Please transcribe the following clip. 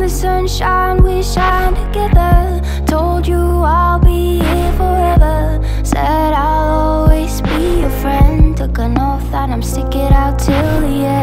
sunshine, we shine together. Told you I'll be here forever. Said I'll always be your friend. Took an oath that I'm stick it out till the end.